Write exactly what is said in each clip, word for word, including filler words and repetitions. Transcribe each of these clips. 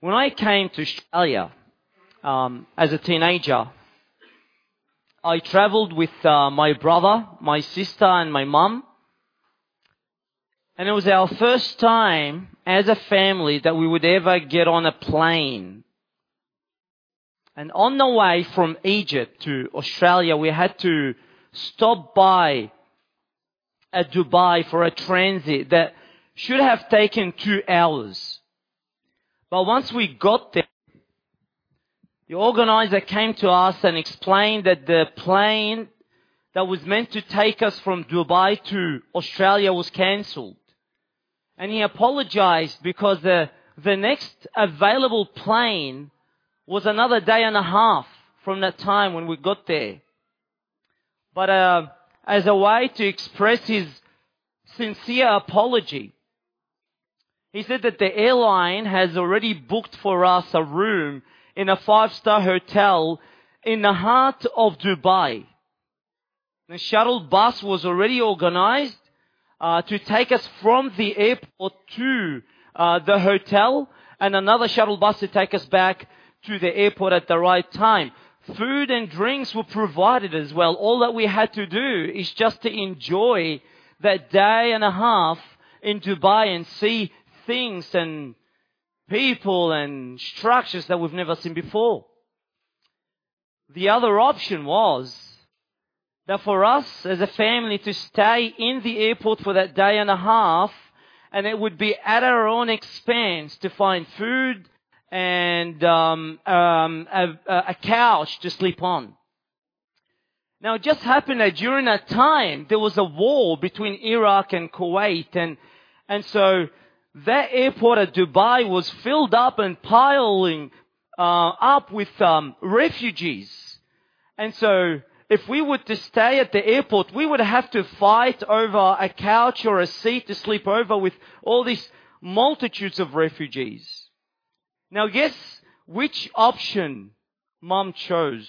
When I came to Australia um, as a teenager, I travelled with uh, my brother, my sister and my mum. And it was our first time as a family that we would ever get on a plane. And on the way from Egypt to Australia, we had to stop by at Dubai for a transit that should have taken two hours. But once we got there, the organizer came to us and explained that the plane that was meant to take us from Dubai to Australia was cancelled. And he apologized because the, the next available plane was another day and a half from that time when we got there. But uh, as a way to express his sincere apology, he said that the airline has already booked for us a room in a five-star hotel in the heart of Dubai. The shuttle bus was already organized uh, to take us from the airport to uh, the hotel, and another shuttle bus to take us back to the airport at the right time. Food and drinks were provided as well. All that we had to do is just to enjoy that day and a half in Dubai and see things and people and structures that we've never seen before. The other option was that for us as a family to stay in the airport for that day and a half, and it would be at our own expense to find food and um, um, a, a couch to sleep on. Now it just happened that during that time there was a war between Iraq and Kuwait, and and so that airport at Dubai was filled up and piling uh, up with um, refugees. And so if we were to stay at the airport, we would have to fight over a couch or a seat to sleep over with all these multitudes of refugees. Now guess which option Mom chose?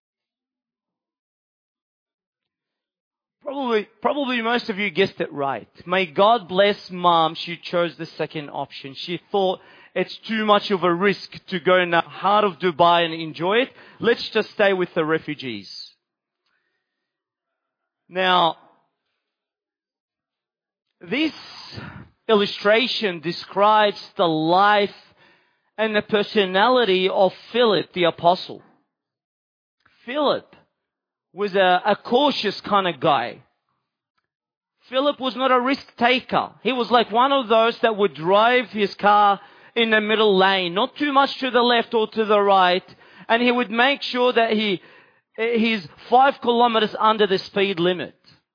Probably, probably most of you guessed it right. May God bless Mom. She chose the second option. She thought it's too much of a risk to go in the heart of Dubai and enjoy it. Let's just stay with the refugees. Now, this illustration describes the life and the personality of Philip the apostle. Philip was a, a cautious kind of guy. Philip was not a risk taker. He was like one of those that would drive his car in the middle lane, not too much to the left or to the right, and he would make sure that he he's five kilometers under the speed limit.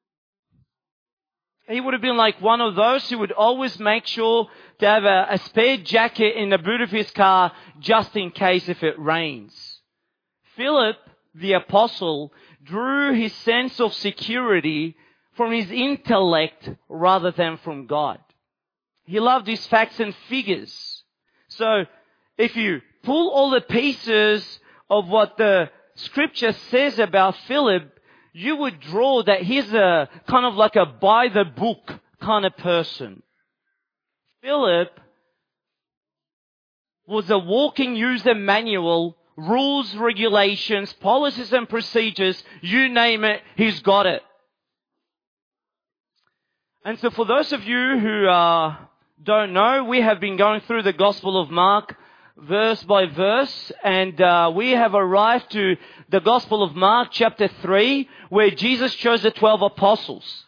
He would have been like one of those who would always make sure to have a, a spare jacket in the boot of his car just in case if it rains. Philip, the apostle, drew his sense of security from his intellect rather than from God. He loved his facts and figures. So if you pull all the pieces of what the Scripture says about Philip, you would draw that he's a kind of like a by the book kind of person. Philip was a walking user manual, rules, regulations, policies and procedures, you name it, he's got it. And so for those of you who uh, don't know, we have been going through the Gospel of Mark verse by verse, and uh, we have arrived to the Gospel of Mark chapter three, where Jesus chose the twelve apostles.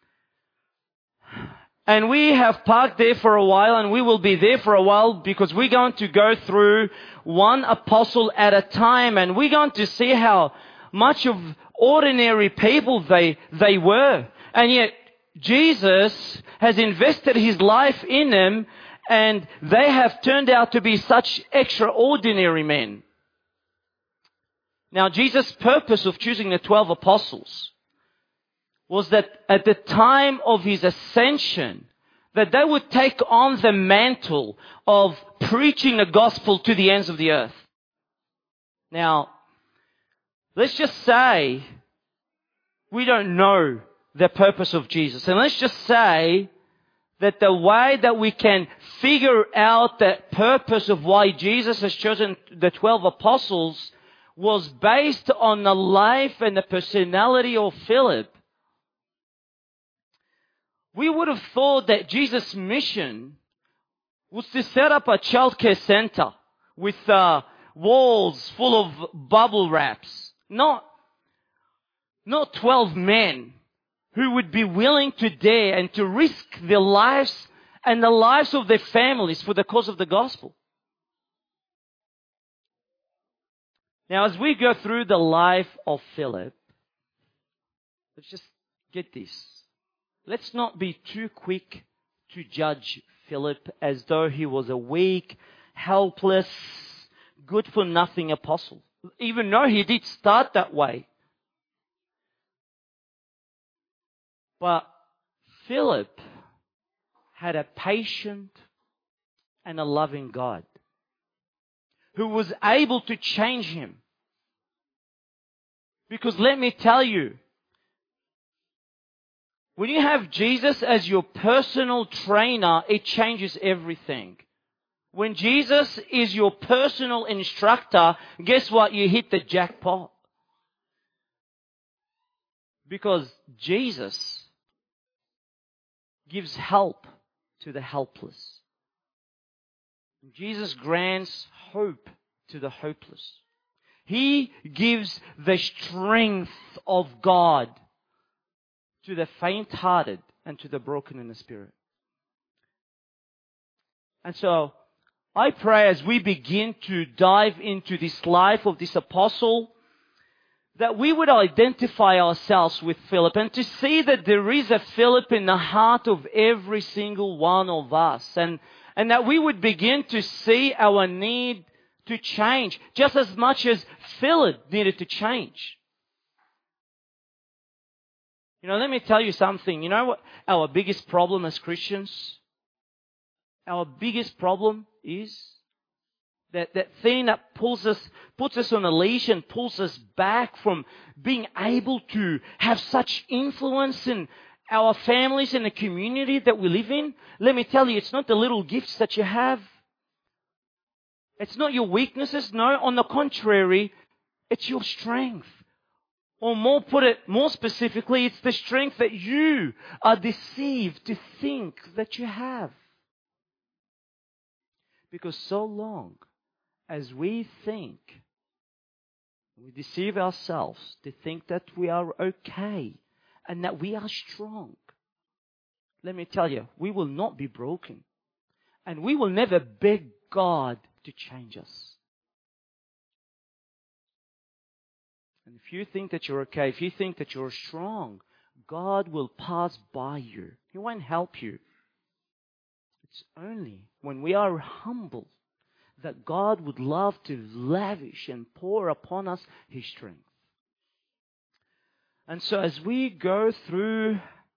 And we have parked there for a while, and we will be there for a while because we're going to go through one apostle at a time, and we're going to see how much of ordinary people they they were. And yet Jesus has invested His life in them, and they have turned out to be such extraordinary men. Now, Jesus' purpose of choosing the twelve apostles was that at the time of His ascension, that they would take on the mantle of preaching the gospel to the ends of the earth. Now, let's just say we don't know the purpose of Jesus. And let's just say that the way that we can figure out the purpose of why Jesus has chosen the twelve apostles was based on the life and the personality of Philip, we would have thought that Jesus' mission was to set up a childcare center with uh, walls full of bubble wraps. Not, not twelve men who would be willing to dare and to risk their lives and the lives of their families for the cause of the gospel. Now, as we go through the life of Philip, let's just get this. Let's not be too quick to judge Philip as though he was a weak, helpless, good-for-nothing apostle. Even though he did start that way. But Philip had a patient and a loving God who was able to change him. Because let me tell you, when you have Jesus as your personal trainer, it changes everything. When Jesus is your personal instructor, guess what? You hit the jackpot. Because Jesus gives help to the helpless. Jesus grants hope to the hopeless. He gives the strength of God to the faint-hearted and to the broken in the spirit. And so, I pray as we begin to dive into this life of this apostle, that we would identify ourselves with Philip and to see that there is a Philip in the heart of every single one of us. And, and that we would begin to see our need to change just as much as Philip needed to change. You know, let me tell you something. You know what our biggest problem as Christians? Our biggest problem is that, that thing that pulls us, puts us on a leash and pulls us back from being able to have such influence in our families and the community that we live in. Let me tell you, it's not the little gifts that you have. It's not your weaknesses. No, on the contrary, it's your strength. Or more put it more specifically, it's the strength that you are deceived to think that you have. Because so long as we think, we deceive ourselves to think that we are okay and that we are strong, let me tell you, we will not be broken. And we will never beg God to change us. And if you think that you're okay, if you think that you're strong, God will pass by you. He won't help you. It's only when we are humble that God would love to lavish and pour upon us His strength. And so as we go through,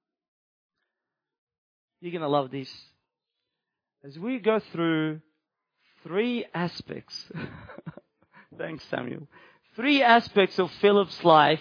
you're going to love this. As we go through three aspects, thanks Samuel, three aspects of Philip's life,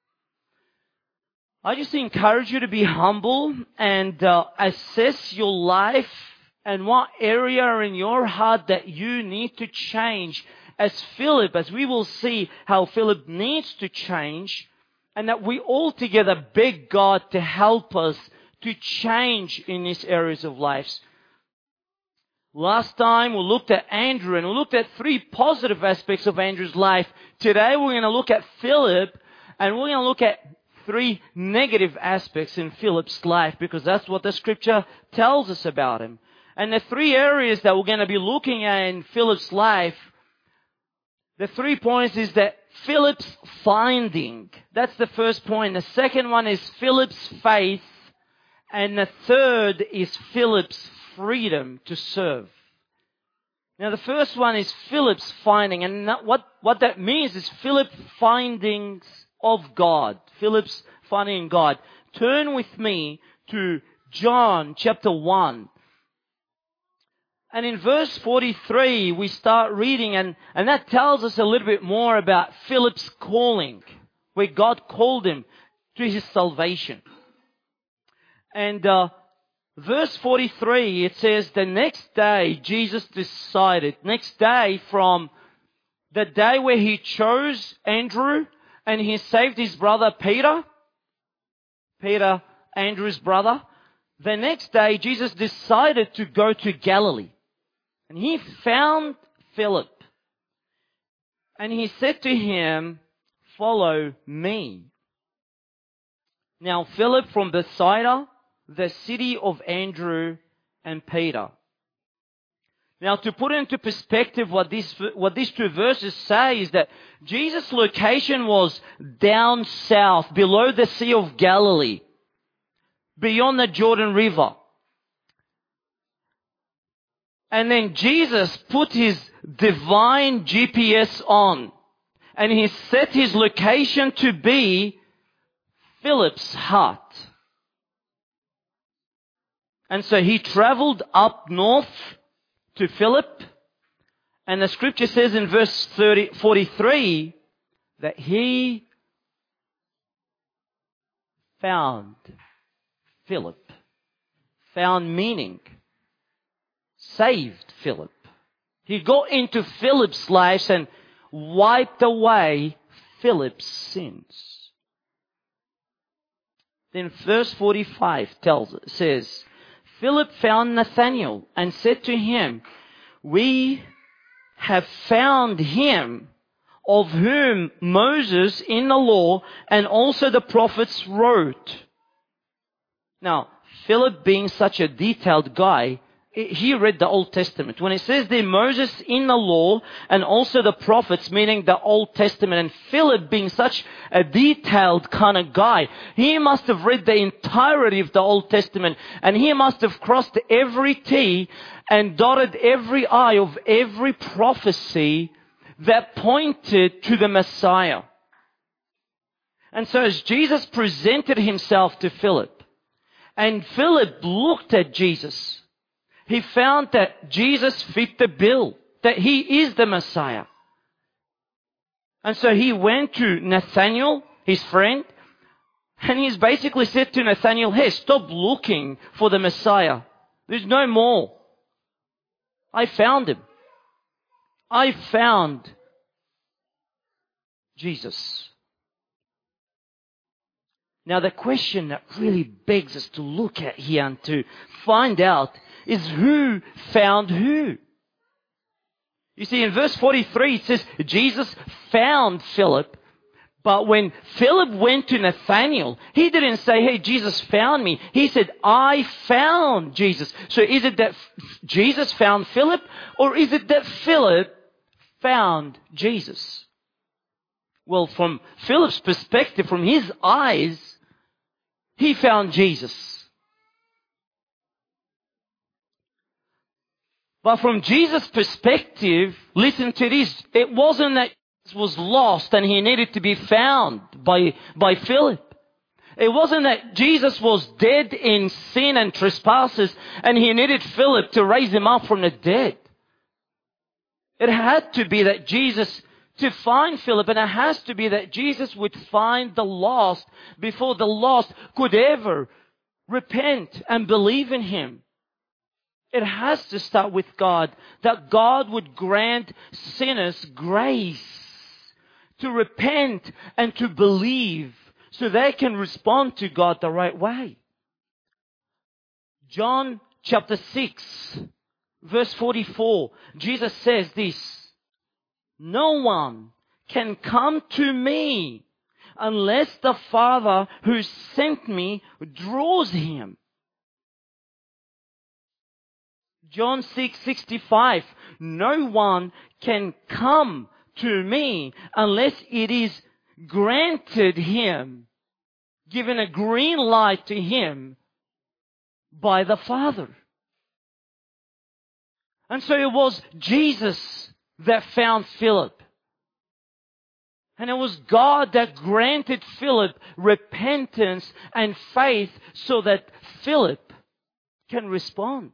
I just encourage you to be humble and uh, assess your life and what area in your heart that you need to change as Philip, as we will see how Philip needs to change, and that we all together beg God to help us to change in these areas of lives. Last time we looked at Andrew and we looked at three positive aspects of Andrew's life. Today we're going to look at Philip and we're going to look at three negative aspects in Philip's life because that's what the scripture tells us about him. And the three areas that we're going to be looking at in Philip's life, the three points is that Philip's finding. That's the first point. The second one is Philip's faith. And the third is Philip's freedom to serve. Now the first one is Philip's finding. And that, what, what that means is Philip's findings of God. Philip's finding in God. Turn with me to John chapter one. And in verse forty-three, we start reading, and, and that tells us a little bit more about Philip's calling, where God called him to his salvation. And uh, Verse forty-three, it says, the next day Jesus decided, next day from the day where he chose Andrew and he saved his brother Peter, Peter, Andrew's brother, the next day Jesus decided to go to Galilee. And he found Philip. And he said to him, follow me. Now Philip from Bethsaida, the city of Andrew and Peter. Now to put into perspective what these, what these two verses say is that Jesus' location was down south, below the Sea of Galilee, beyond the Jordan River. And then Jesus put his divine G P S on, and he set his location to be Philip's hut. And so he traveled up north to Philip, and the scripture says in verse thirty, forty-three that he found Philip. Found meaning. Saved Philip. He got into Philip's life and wiped away Philip's sins. Then verse forty-five tells says, Philip found Nathanael and said to him, we have found him of whom Moses in the law and also the prophets wrote. Now, Philip being such a detailed guy, he read the Old Testament. When it says there Moses in the law and also the prophets, meaning the Old Testament, and Philip being such a detailed kind of guy, he must have read the entirety of the Old Testament, and he must have crossed every T and dotted every I of every prophecy that pointed to the Messiah. And so as Jesus presented himself to Philip, and Philip looked at Jesus, he found that Jesus fit the bill, that he is the Messiah. And so he went to Nathanael, his friend, and he's basically said to Nathanael, hey, stop looking for the Messiah. There's no more. I found him. I found Jesus. Now the question that really begs us to look at here and to find out is who found who. You see, in verse forty-three it says Jesus found Philip, but when Philip went to Nathanael, he didn't say, hey, Jesus found me. He said, I found Jesus. So is it that Jesus found Philip, or is it that Philip found Jesus? Well, from Philip's perspective, from his eyes, he found Jesus. But from Jesus' perspective, listen to this, it wasn't that Jesus was lost and he needed to be found by, by Philip. It wasn't that Jesus was dead in sin and trespasses and he needed Philip to raise him up from the dead. It had to be that Jesus, to find Philip, and it has to be that Jesus would find the lost before the lost could ever repent and believe in him. It has to start with God, that God would grant sinners grace to repent and to believe so they can respond to God the right way. John chapter six, verse forty-four, Jesus says this, no one can come to me unless the Father who sent me draws him. John six sixty-five, no one can come to me unless it is granted him, given a green light to him by the Father. And so it was Jesus that found Philip. And it was God that granted Philip repentance and faith so that Philip can respond.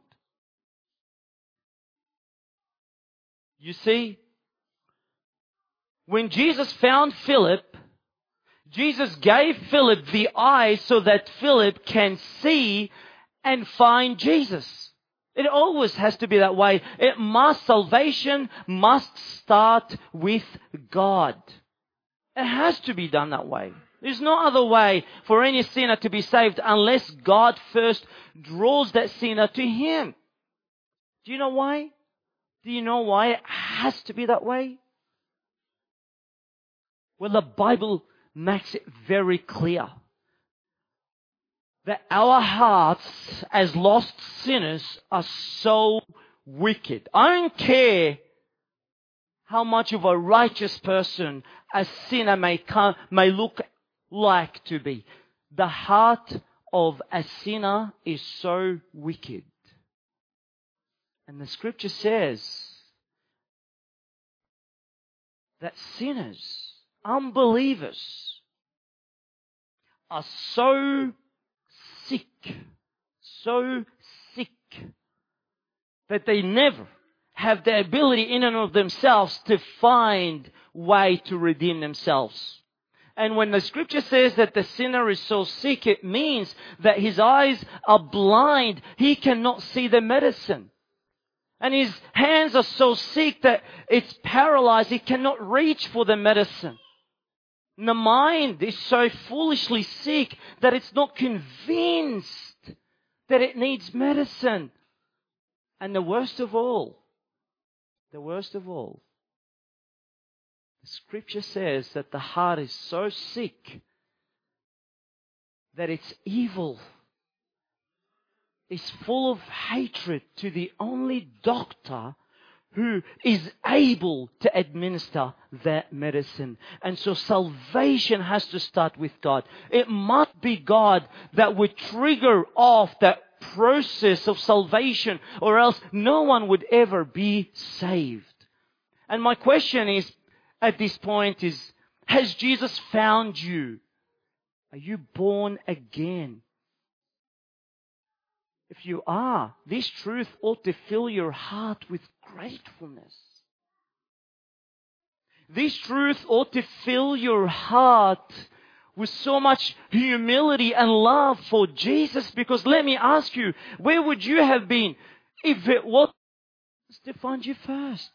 You see, when Jesus found Philip, Jesus gave Philip the eyes so that Philip can see and find Jesus. It always has to be that way. It must, salvation must start with God. It has to be done that way. There's no other way for any sinner to be saved unless God first draws that sinner to Him. Do you know why? Do you know why it has to be that way? Well, the Bible makes it very clear that our hearts as lost sinners are so wicked. I don't care how much of a righteous person a sinner may come, may look like to be. The heart of a sinner is so wicked. And the scripture says that sinners, unbelievers, are so sick, so sick, that they never have the ability in and of themselves to find way to redeem themselves. And when the scripture says that the sinner is so sick, it means that his eyes are blind. He cannot see the medicine. And his hands are so sick that it's paralyzed. He cannot reach for the medicine. And the mind is so foolishly sick that it's not convinced that it needs medicine. And the worst of all, the worst of all, the scripture says that the heart is so sick that it's evil. It's full of hatred to the only doctor who is able to administer that medicine. And so salvation has to start with God. It must be God that would trigger off that process of salvation, or else no one would ever be saved. And my question is, at this point is, has Jesus found you? Are you born again? If you are, this truth ought to fill your heart with gratefulness. This truth ought to fill your heart with so much humility and love for Jesus. Because let me ask you, where would you have been if it was to find you first?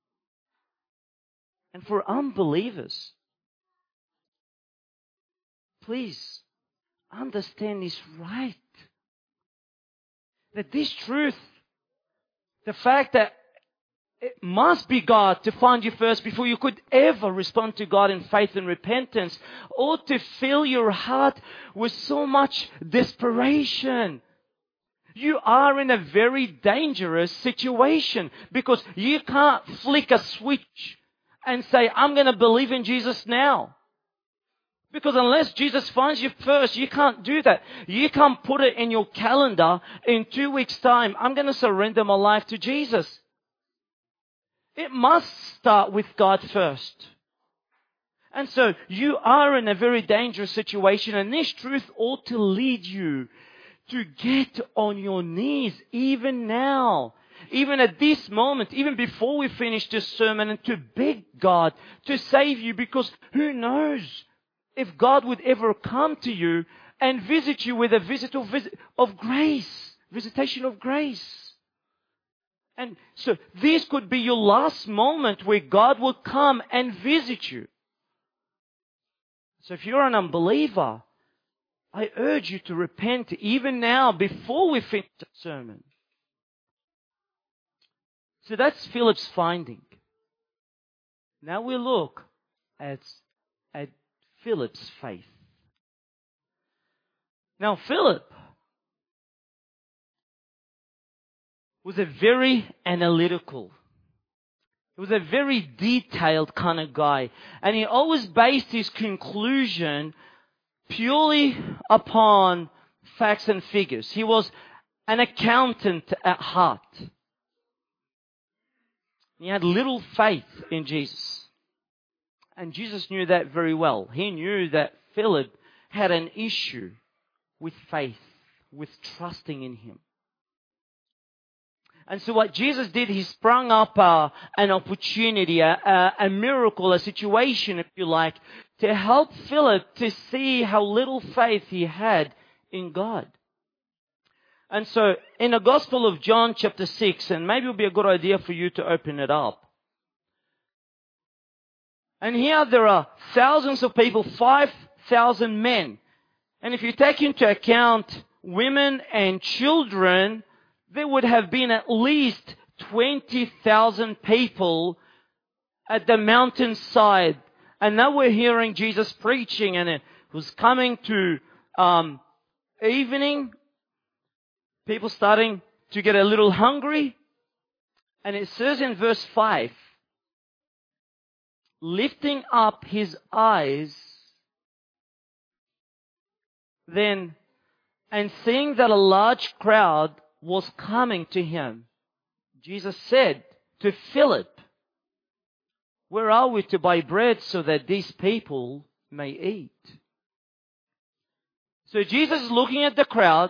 And for unbelievers, please understand this right. That this truth, the fact that it must be God to find you first before you could ever respond to God in faith and repentance, ought to fill your heart with so much desperation. You are in a very dangerous situation because you can't flick a switch and say, I'm going to believe in Jesus now. Because unless Jesus finds you first, you can't do that. You can't put it in your calendar in two weeks' time. I'm going to surrender my life to Jesus. It must start with God first. And so you are in a very dangerous situation, and this truth ought to lead you to get on your knees even now. Even at this moment, even before we finish this sermon, and to beg God to save you, because who knows if God would ever come to you and visit you with a visit of, visit of grace, visitation of grace. And so this could be your last moment where God will come and visit you. So if you're an unbeliever, I urge you to repent even now before we finish the sermon. So that's Philip's finding. Now we look at, at Philip's faith. Now Philip was a very analytical, he was a very detailed kind of guy. And he always based his conclusion purely upon facts and figures. He was an accountant at heart. He had little faith in Jesus. And Jesus knew that very well. He knew that Philip had an issue with faith, with trusting in Him. And so what Jesus did, He sprung up uh, an opportunity, a, a, a miracle, a situation, if you like, to help Philip to see how little faith he had in God. And so, in the Gospel of John chapter six, and maybe it would be a good idea for you to open it up. And here there are thousands of people, five thousand men. And if you take into account women and children, there would have been at least twenty thousand people at the mountainside. And they were hearing Jesus preaching, and it was coming to um, evening. People starting to get a little hungry. And it says in verse five, lifting up his eyes, then, and seeing that a large crowd was coming to him, Jesus said to Philip, where are we to buy bread so that these people may eat? So Jesus is looking at the crowd,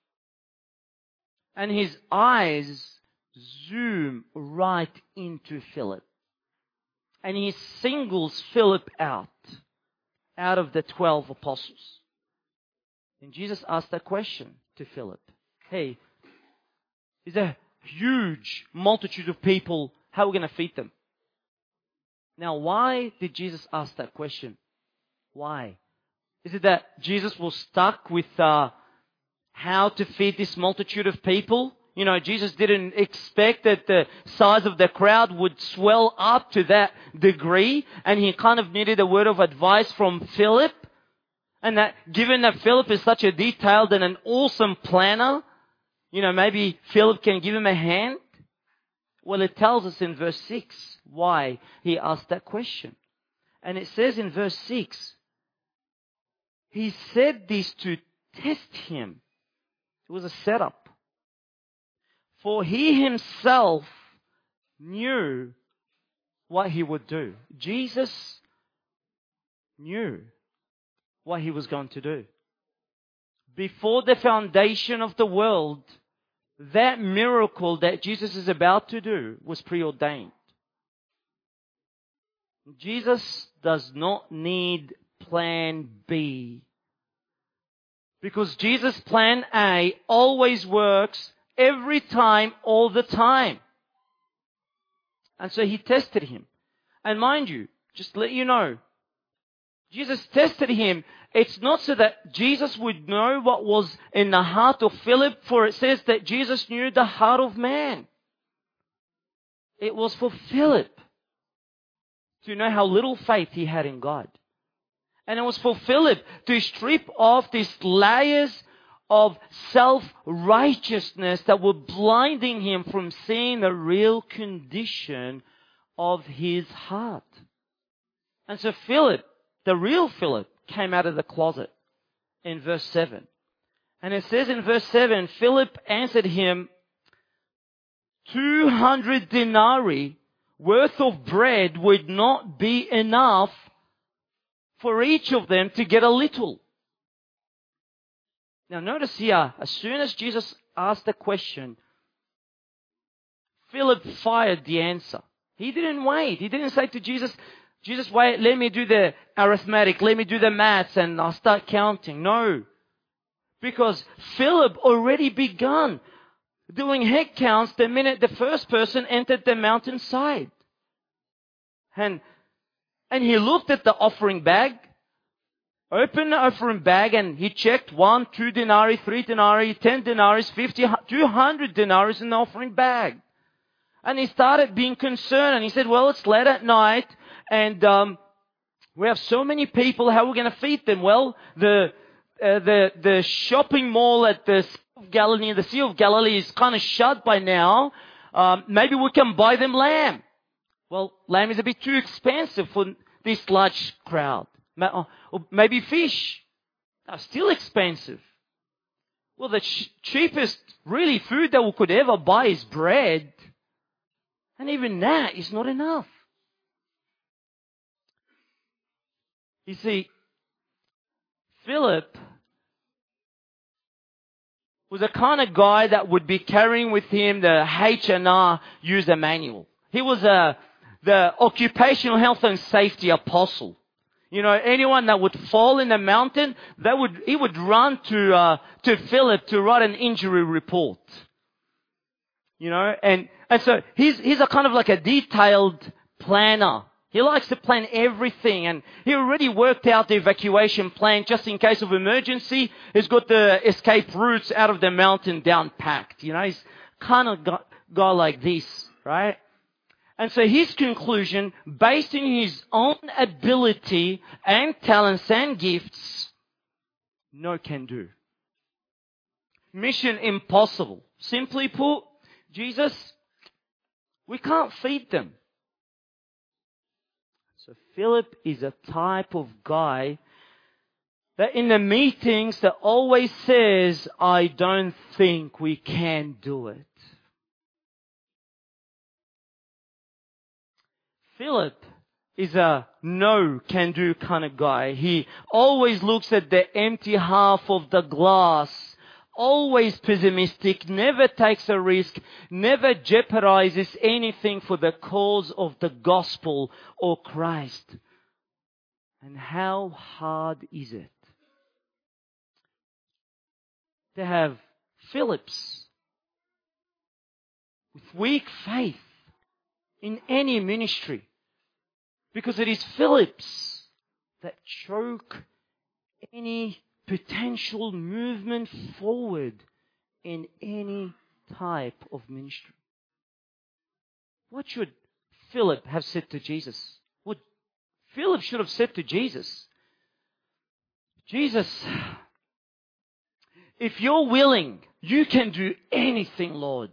and his eyes zoom right into Philip. And he singles Philip out, out of the twelve apostles. And Jesus asked a question to Philip. Hey, there's a huge multitude of people. How are we going to feed them? Now, why did Jesus ask that question? Why? Is it that Jesus was stuck with uh, how to feed this multitude of people? You know, Jesus didn't expect that the size of the crowd would swell up to that degree, and he kind of needed a word of advice from Philip. And that given that Philip is such a detailed and an awesome planner, you know, maybe Philip can give him a hand. Well, it tells us in verse six why he asked that question. And it says in verse six, he said this to test him. It was a setup. For he himself knew what he would do. Jesus knew what he was going to do. Before the foundation of the world, that miracle that Jesus is about to do was preordained. Jesus does not need plan B. Because Jesus' plan A always works every time, all the time. And so he tested him. And mind you, just to let you know, Jesus tested him. It's not so that Jesus would know what was in the heart of Philip, for it says that Jesus knew the heart of man. It was for Philip to know how little faith he had in God. And it was for Philip to strip off these layers of self-righteousness that were blinding him from seeing the real condition of his heart. And so Philip, the real Philip, came out of the closet in verse seven. And it says in verse seven, Philip answered him, two hundred denarii worth of bread would not be enough for each of them to get a little. Now notice here, as soon as Jesus asked the question, Philip fired the answer. He didn't wait. He didn't say to Jesus, Jesus, wait, let me do the arithmetic, let me do the maths, and I'll start counting. No. Because Philip already begun doing head counts the minute the first person entered the mountainside. And, and he looked at the offering bag, opened the offering bag, and he checked one, two denarii, three denarii, ten denarii, fifty, two hundred denarii in the offering bag. And he started being concerned, and he said, well, it's late at night, and um, we have so many people, how are we going to feed them? Well, the uh, the the shopping mall at the Sea of Galilee, the Sea of Galilee is kind of shut by now. Um, maybe we can buy them lamb. Well, lamb is a bit too expensive for this large crowd. Or maybe fish. Are still expensive. Well, the ch- cheapest really food that we could ever buy is bread. And even that is not enough. You see, Philip was the kind of guy that would be carrying with him the H and R user manual. He was a, the occupational health and safety apostle. You know, anyone that would fall in the mountain, that would he would run to uh, to Philip to write an injury report. You know, and and so he's he's a kind of like a detailed planner. He likes to plan everything, and he already worked out the evacuation plan just in case of emergency. He's got the escape routes out of the mountain down packed. You know, he's kind of got guy like this, right? And so his conclusion, based on his own ability and talents and gifts, no can do. Mission impossible. Simply put, Jesus, we can't feed them. So Philip is a type of guy that in the meetings that always says, I don't think we can do it. Philip is a no can do kind of guy. He always looks at the empty half of the glass, always pessimistic, never takes a risk, never jeopardizes anything for the cause of the gospel or Christ. And how hard is it to have Philips with weak faith in any ministry? Because it is Philips that choke any potential movement forward in any type of ministry. What should Philip have said to Jesus? What Philip should have said to Jesus, Jesus, if you're willing, you can do anything, Lord.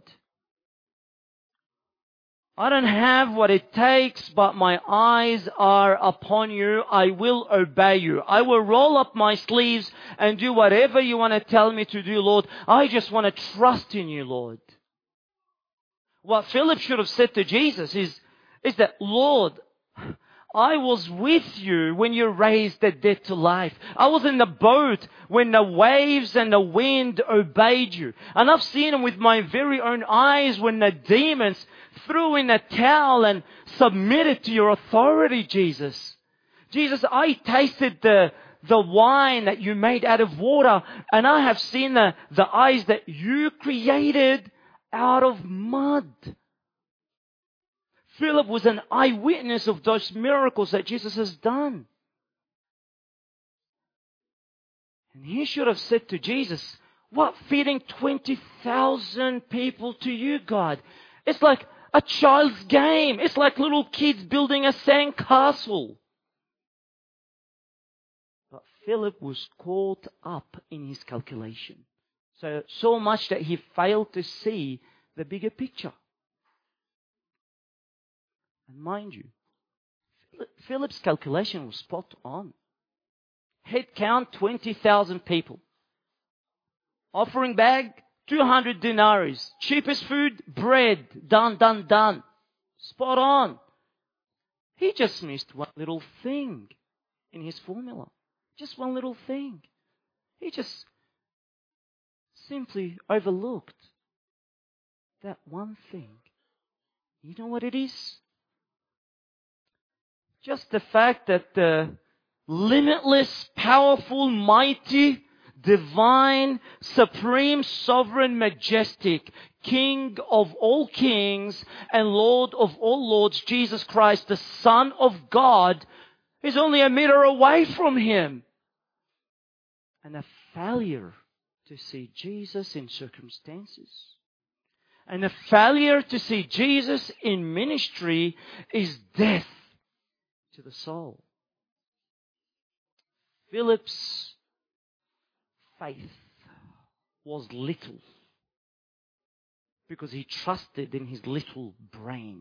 I don't have what it takes, but my eyes are upon you. I will obey you. I will roll up my sleeves and do whatever you want to tell me to do, Lord. I just want to trust in you, Lord. What Philip should have said to Jesus is, is that, Lord, I was with you when you raised the dead to life. I was in the boat when the waves and the wind obeyed you. And I've seen them with my very own eyes when the demons threw in a towel and submitted to your authority, Jesus. Jesus, I tasted the, the wine that you made out of water, and I have seen the, the eyes that you created out of mud. Philip was an eyewitness of those miracles that Jesus has done. And he should have said to Jesus, what, feeding twenty thousand people to you, God? It's like a child's game. It's like little kids building a sand castle. But Philip was caught up in his calculation. So, so much that he failed to see the bigger picture. And mind you, Philip's calculation was spot on. Head count, twenty thousand people. Offering bag, two hundred denaries. Cheapest food, bread. Done, done, done. Spot on. He just missed one little thing in his formula. Just one little thing. He just simply overlooked that one thing. You know what it is? Just the fact that the limitless, powerful, mighty, divine, supreme, sovereign, majestic, King of all kings and Lord of all lords, Jesus Christ, the Son of God, is only a meter away from him. And a failure to see Jesus in circumstances. And a failure to see Jesus in ministry is death to the soul. Philip's faith was little because he trusted in his little brain.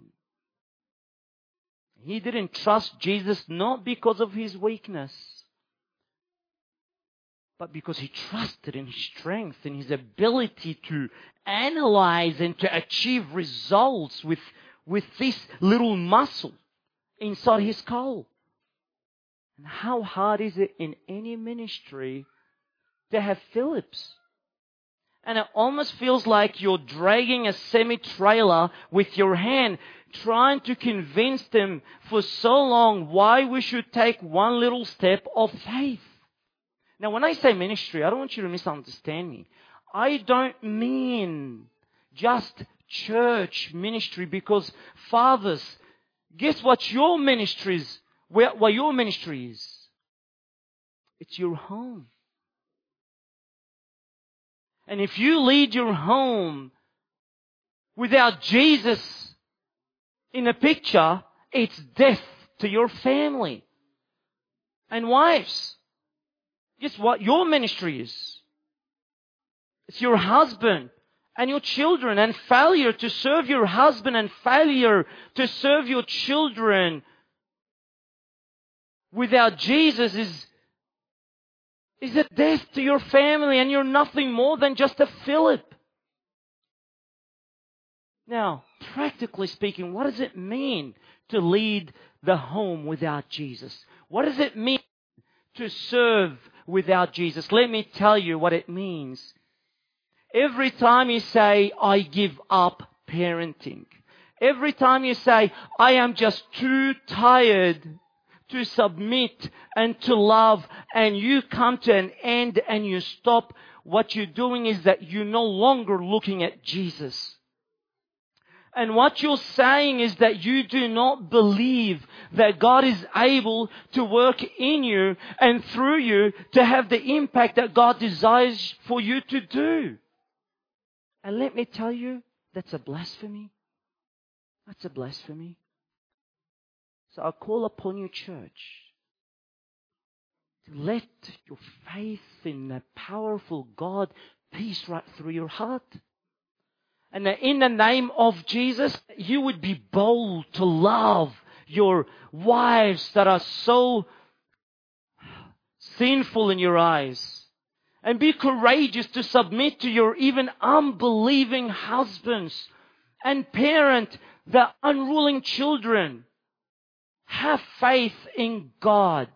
He didn't trust Jesus not because of his weakness, but because he trusted in his strength, in his ability to analyze and to achieve results with, with this little muscle inside his skull. And how hard is it in any ministry to have Philips? And it almost feels like you're dragging a semi-trailer with your hand, trying to convince them for so long why we should take one little step of faith. Now, when I say ministry, I don't want you to misunderstand me. I don't mean just church ministry, because fathers, guess what your ministry is? Where, where your ministry is? It's your home. And if you lead your home without Jesus in the picture, it's death to your family. And wives, guess what your ministry is? It's your husband and your children. And failure to serve your husband and failure to serve your children without Jesus is is a death to your family, and you're nothing more than just a Philip. Now, practically speaking, what does it mean to lead the home without Jesus? What does it mean to serve without Jesus? Let me tell you what it means. Every time you say, I give up parenting. Every time you say, I am just too tired to submit and to love, and you come to an end and you stop, what you're doing is that you're no longer looking at Jesus. And what you're saying is that you do not believe that God is able to work in you and through you to have the impact that God desires for you to do. And let me tell you, that's a blasphemy. That's a blasphemy. So I call upon you, church, to let your faith in the powerful God pierce right through your heart. And that in the name of Jesus, you would be bold to love your wives that are so sinful in your eyes. And be courageous to submit to your even unbelieving husbands. And parent the unruling children. Have faith in God.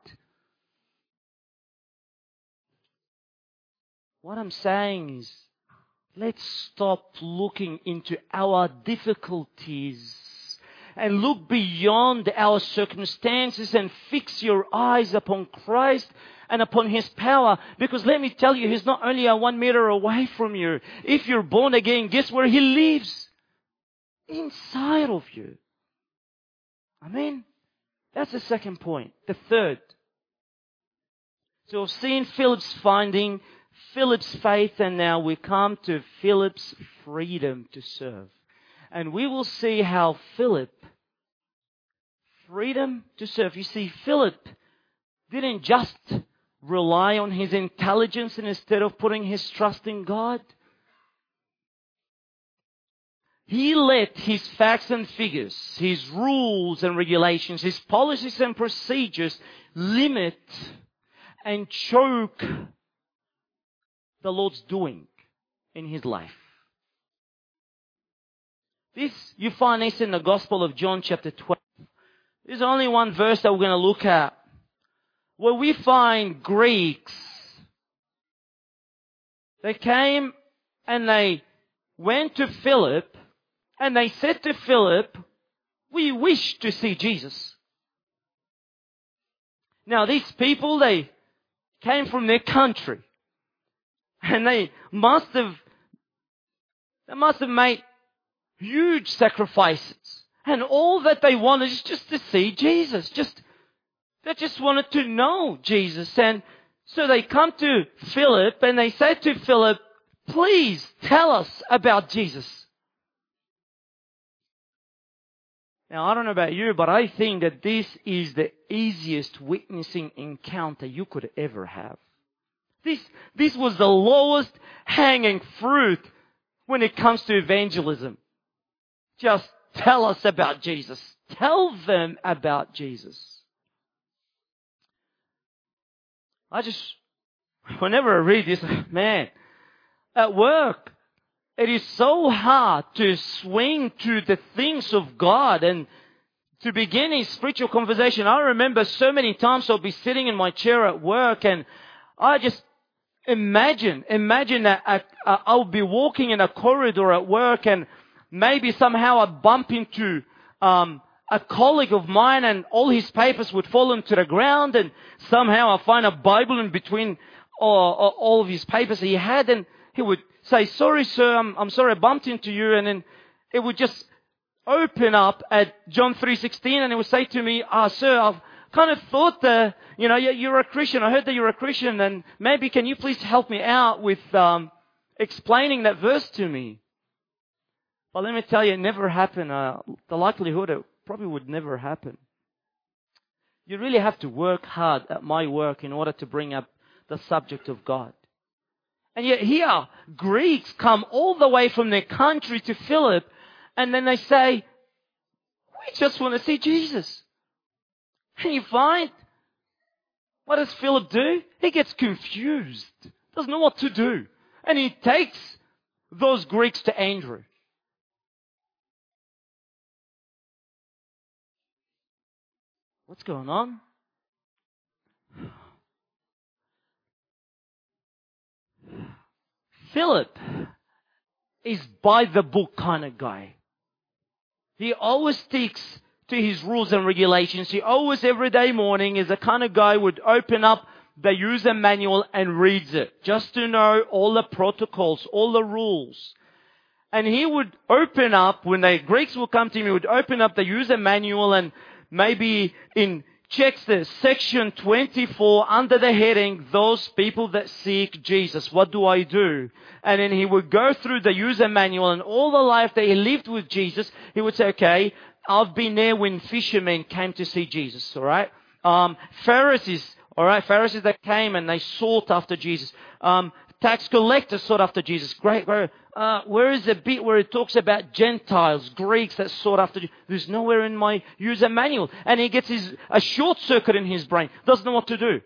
What I'm saying is, let's stop looking into our difficulties and look beyond our circumstances and fix your eyes upon Christ and upon His power. Because let me tell you, He's not only a one meter away from you. If you're born again, guess where He lives? Inside of you. Amen. That's the second point. The third. So we've seen Philip's finding, Philip's faith, and now we come to Philip's freedom to serve. And we will see how Philip, freedom to serve. You see, Philip didn't just rely on his intelligence and instead of putting his trust in God. He let his facts and figures, his rules and regulations, his policies and procedures limit and choke the Lord's doing in his life. This, you find this in the Gospel of John chapter twelve. There's only one verse that we're going to look at, where we find Greeks. They came and they went to Philip and they said to Philip, we wish to see Jesus. Now these people, they came from their country. And they must have, they must have made huge sacrifices. And all that they wanted is just to see Jesus. Just, they just wanted to know Jesus. And so they come to Philip and they say to Philip, please tell us about Jesus. Now, I don't know about you, but I think that this is the easiest witnessing encounter you could ever have. This, this was the lowest hanging fruit when it comes to evangelism. Just tell us about Jesus. Tell them about Jesus. I just, whenever I read this, man, at work, it is so hard to swing to the things of God and to begin a spiritual conversation. I remember so many times I'll be sitting in my chair at work and I just Imagine, imagine that I, I'll be walking in a corridor at work and maybe somehow I bump into um, a colleague of mine and all his papers would fall into the ground, and somehow I find a Bible in between all, all of his papers he had, and he would say, sorry sir, I'm, I'm sorry I bumped into you, and then it would just open up at John three sixteen, and it would say to me, ah sir, I've kind of thought that, you know, you're a Christian. I heard that you're a Christian, and maybe can you please help me out with um, explaining that verse to me? But let me tell you, it never happened. Uh, the likelihood it probably would never happen. You really have to work hard at my work in order to bring up the subject of God. And yet here, Greeks come all the way from their country to Philip, and then they say, we just want to see Jesus. And you find, what does Philip do? He gets confused. Doesn't know what to do. And he takes those Greeks to Andrew. What's going on? Philip is by the book kind of guy. He always sticks to his rules and regulations. He always, every day morning, is the kind of guy who would open up the user manual and reads it, just to know all the protocols, all the rules. And he would open up, when the Greeks would come to him, he would open up the user manual and maybe in checks the section twenty-four under the heading, those people that seek Jesus, what do I do? And then he would go through the user manual, and all the life that he lived with Jesus, he would say, okay, I've been there when fishermen came to see Jesus, alright? Um, Pharisees, alright, Pharisees that came and they sought after Jesus. Um, tax collectors sought after Jesus. Great, great. Uh, where is the bit where it talks about Gentiles, Greeks that sought after Jesus? There's nowhere in my user manual. And he gets his, a short circuit in his brain. Doesn't know what to do.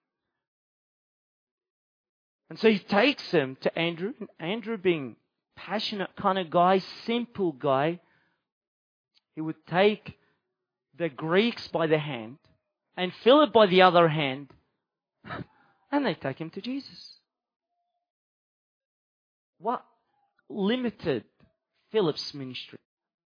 And so he takes him to Andrew. And Andrew, being passionate kind of guy, simple guy, he would take the Greeks by the hand and Philip by the other hand, and they take him to Jesus. What limited Philip's ministry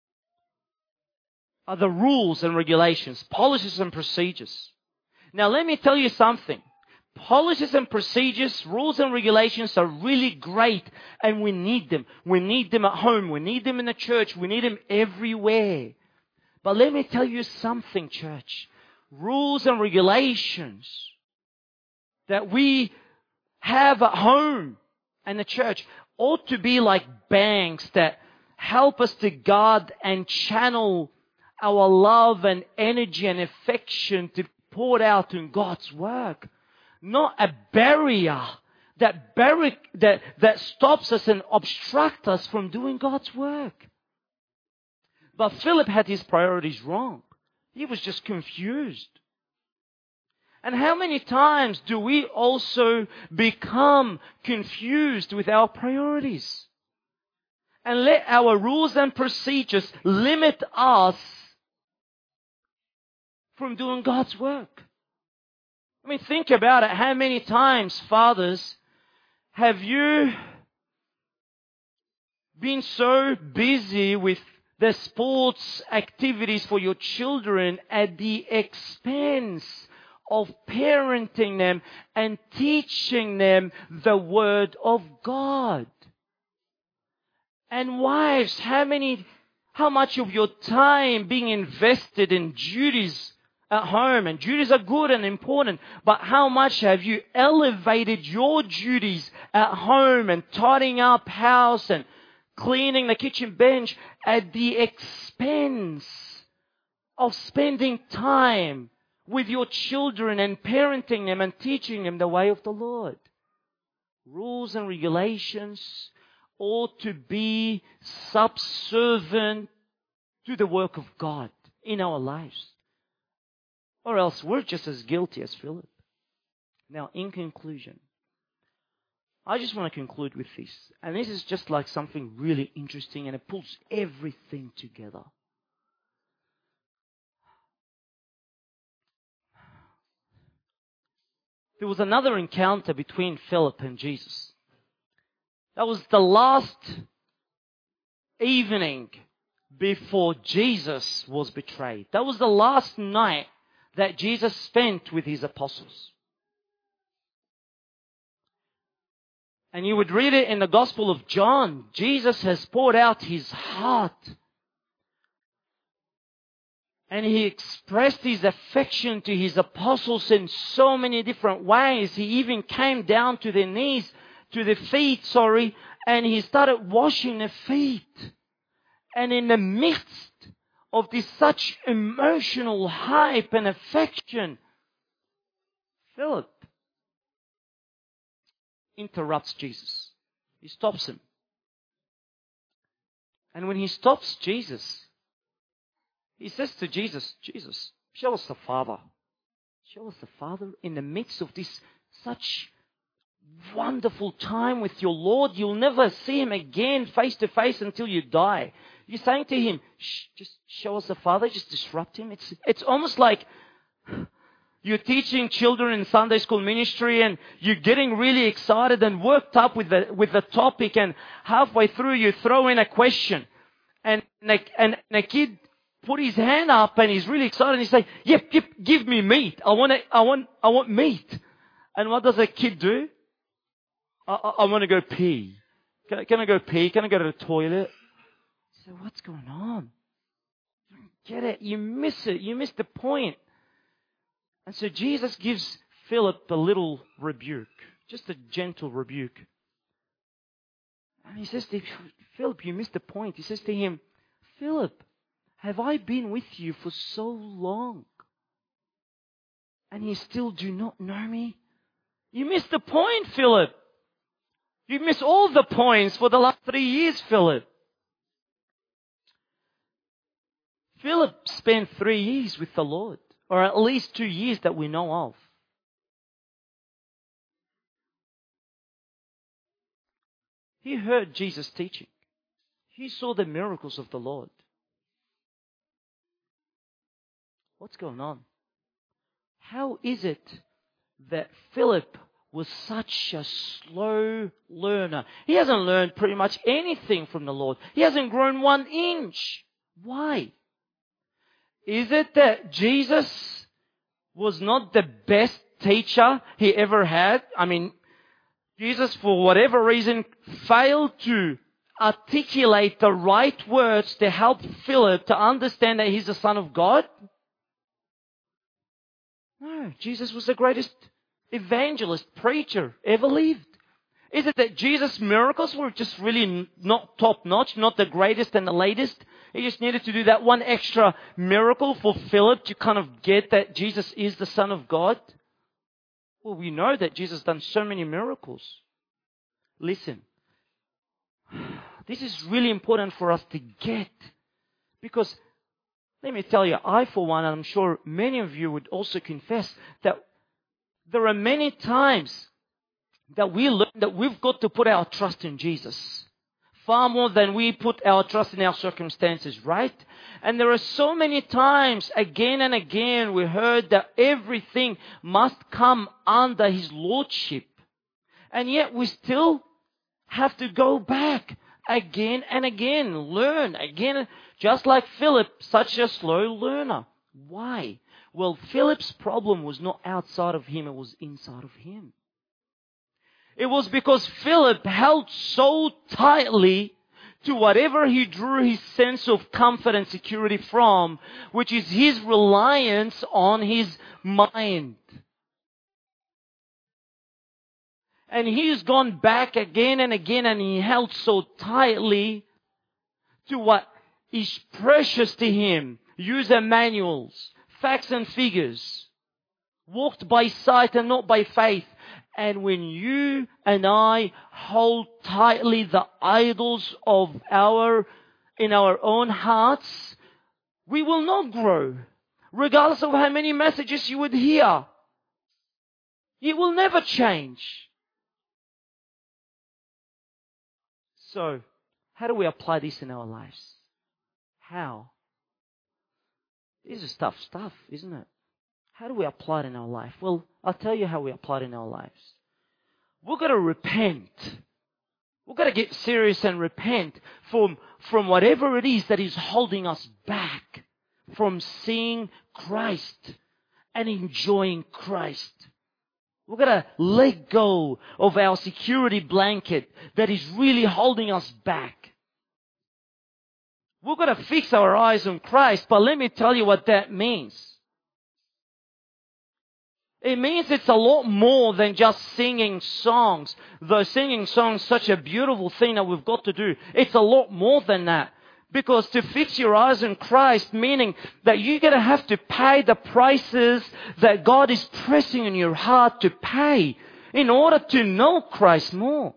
are the rules and regulations, policies and procedures. Now let me tell you something. Policies and procedures, rules and regulations are really great, and we need them. We need them at home. We need them in the church. We need them everywhere. But let me tell you something, church. Rules and regulations that we have at home and the church ought to be like banks that help us to guard and channel our love and energy and affection to pour out in God's work. Not a barrier that, barrier that, that stops us and obstructs us from doing God's work. But Philip had his priorities wrong. He was just confused. And how many times do we also become confused with our priorities? And let our rules and procedures limit us from doing God's work. I mean, think about it. How many times, fathers, have you been so busy with the sports activities for your children at the expense of parenting them and teaching them the Word of God? And wives, how many, how much of your time being invested in duties at home? And duties are good and important, but how much have you elevated your duties at home and tidying up house and cleaning the kitchen bench at the expense of spending time with your children and parenting them and teaching them the way of the Lord? Rules and regulations ought to be subservient to the work of God in our lives. Or else we're just as guilty as Philip. Now, in conclusion, I just want to conclude with this. And this is just like something really interesting, and it pulls everything together. there was another encounter between Philip and Jesus. That was the last evening before Jesus was betrayed. That was the last night that Jesus spent with His apostles. And you would read it in the Gospel of John. Jesus has poured out His heart. And He expressed His affection to His apostles in so many different ways. He even came down to their knees, to their feet, sorry, and He started washing their feet. And in the midst of this such emotional hype and affection, Philip interrupts Jesus. He stops Him. And when he stops Jesus, he says to Jesus, Jesus, show us the Father. Show us the Father in the midst of this such wonderful time with your Lord. You'll never see Him again face to face until you die. You're saying to Him, Shh, just show us the Father, just disrupt Him. It's, it's almost like you're teaching children in Sunday school ministry and you're getting really excited and worked up with the, with the topic, and halfway through you throw in a question. And, and, and a kid put his hand up and he's really excited and he's saying, yep, yep, give me meat. I want, I want, I want meat. And what does a kid do? I, I, I want to go pee. Can I, can I go pee? Can I go to the toilet? So what's going on? You don't get it. You miss it. You miss the point. And so Jesus gives Philip a little rebuke, just a gentle rebuke. And He says to him, Philip, you missed the point. He says to him, Philip, have I been with you for so long, and you still do not know me? You missed the point, Philip. You missed all the points for the last three years, Philip. Philip spent three years with the Lord, or at least two years that we know of. He heard Jesus teaching. He saw the miracles of the Lord. What's going on? How is it that Philip was such a slow learner? He hasn't learned pretty much anything from the Lord. He hasn't grown one inch. Why? Is it that Jesus was not the best teacher He ever had? I mean, Jesus, for whatever reason, failed to articulate the right words to help Philip to understand that He's the Son of God? No, Jesus was the greatest evangelist, preacher ever lived. Is it that Jesus' miracles were just really not top-notch, not the greatest and the latest? He just needed to do that one extra miracle for Philip to kind of get that Jesus is the Son of God? Well, we know that Jesus has done so many miracles. Listen, this is really important for us to get, because let me tell you, I for one, and I'm sure many of you would also confess, that there are many times that we learn that we've got to put our trust in Jesus far more than we put our trust in our circumstances, right? And there are so many times, again and again, we heard that everything must come under His Lordship. And yet we still have to go back again and again, learn again, just like Philip, such a slow learner. Why? Well, Philip's problem was not outside of him, it was inside of him. It was because Philip held so tightly to whatever he drew his sense of comfort and security from, which is his reliance on his mind. And he's gone back again and again, and he held so tightly to what is precious to him. User manuals, facts and figures. Walked by sight and not by faith. And when you and I hold tightly the idols of our, in our own hearts, we will not grow. Regardless of how many messages you would hear. It will never change. So, how do we apply this in our lives? How? This is tough stuff, isn't it? how do we apply it in our life? Well, I'll tell you how we apply it in our lives. We've got to repent. We've got to get serious and repent from, from whatever it is that is holding us back from seeing Christ and enjoying Christ. We've got to let go of our security blanket that is really holding us back. We've got to fix our eyes on Christ, but let me tell you what that means. It means it's a lot more than just singing songs. Though singing songs is such a beautiful thing that we've got to do. It's a lot more than that. Because to fix your eyes on Christ, meaning that you're going to have to pay the prices that God is pressing in your heart to pay in order to know Christ more.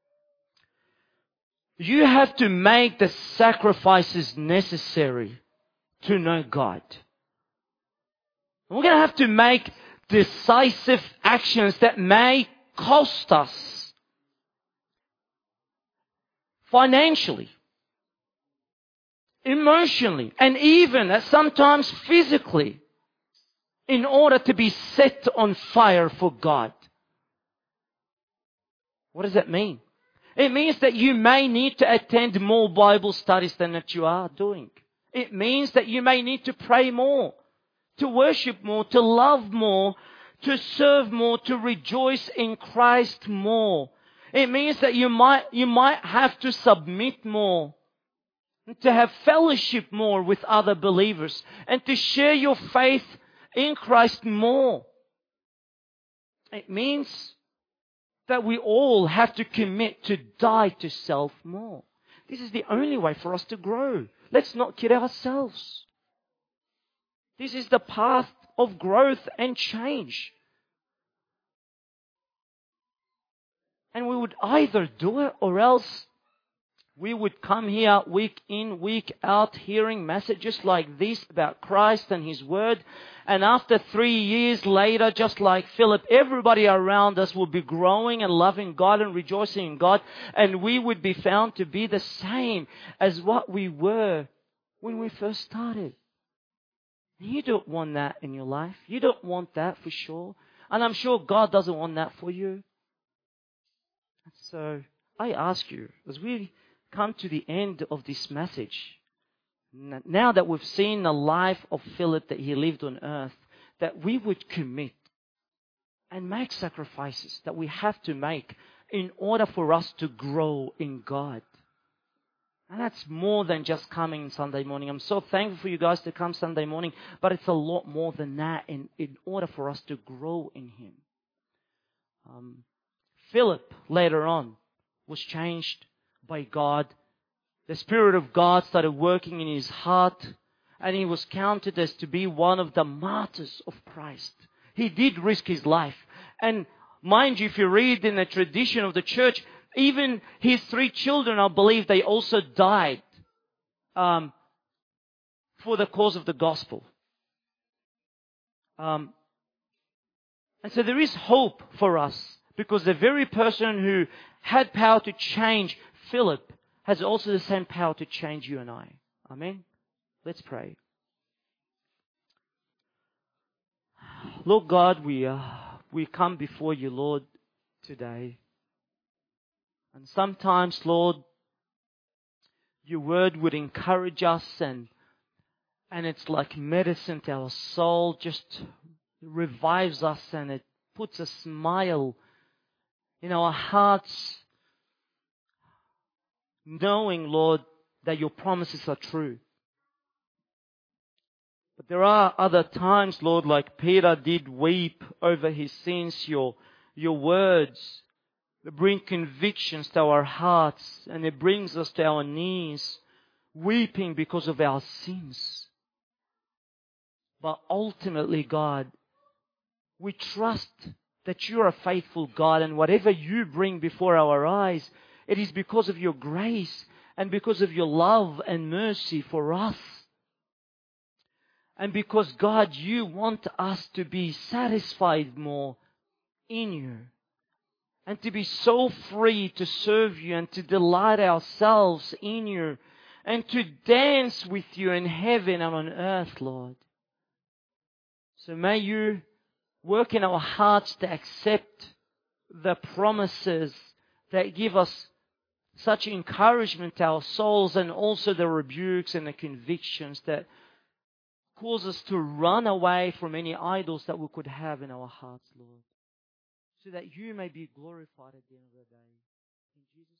You have to make the sacrifices necessary to know God. We're going to have to make decisive actions that may cost us financially, emotionally, and even sometimes physically, in order to be set on fire for God. What does that mean? It means that you may need to attend more Bible studies than that you are doing. It means that you may need to pray more, to worship more, to love more, to serve more, to rejoice in Christ more. It means that you might, you might have to submit more, to have fellowship more with other believers, and to share your faith in Christ more. It means that we all have to commit to die to self more. This is the only way for us to grow. Let's not kid ourselves. This is the path of growth and change. And we would either do it or else we would come here week in, week out, hearing messages like this about Christ and His Word. And after three years later, just like Philip, everybody around us would be growing and loving God and rejoicing in God. And we would be found to be the same as what we were when we first started. You don't want that in your life. You don't want that for sure. And I'm sure God doesn't want that for you. So I ask you, as we come to the end of this message, now that we've seen the life of Philip that he lived on earth, that we would commit and make sacrifices that we have to make in order for us to grow in God. And that's more than just coming Sunday morning. I'm so thankful for you guys to come Sunday morning, but it's a lot more than that in, in order for us to grow in Him. Um, Philip, later on, was changed by God. The Spirit of God started working in his heart, and he was counted as to be one of the martyrs of Christ. He did risk his life. And mind you, if you read in the tradition of the church, even his three children, I believe, they also died um, for the cause of the gospel. Um, and so there is hope for us, because the very person who had power to change Philip has also the same power to change you and I. Amen? Let's pray. Lord God, we uh, we come before you, Lord, today. And sometimes, Lord, your word would encourage us, and and it's like medicine to our soul, just revives us, and it puts a smile in our hearts, knowing, Lord, that your promises are true. But there are other times, Lord, like Peter did weep over his sins. Your, your words, they bring convictions to our hearts, and it brings us to our knees, weeping because of our sins. But ultimately, God, we trust that you are a faithful God, and whatever you bring before our eyes, it is because of your grace and because of your love and mercy for us. And because, God, you want us to be satisfied more in you, and to be so free to serve you and to delight ourselves in you, and to dance with you in heaven and on earth, Lord. So may you work in our hearts to accept the promises that give us such encouragement to our souls, and also the rebukes and the convictions that cause us to run away from any idols that we could have in our hearts, Lord, so that you may be glorified at the end of the day. In Jesus'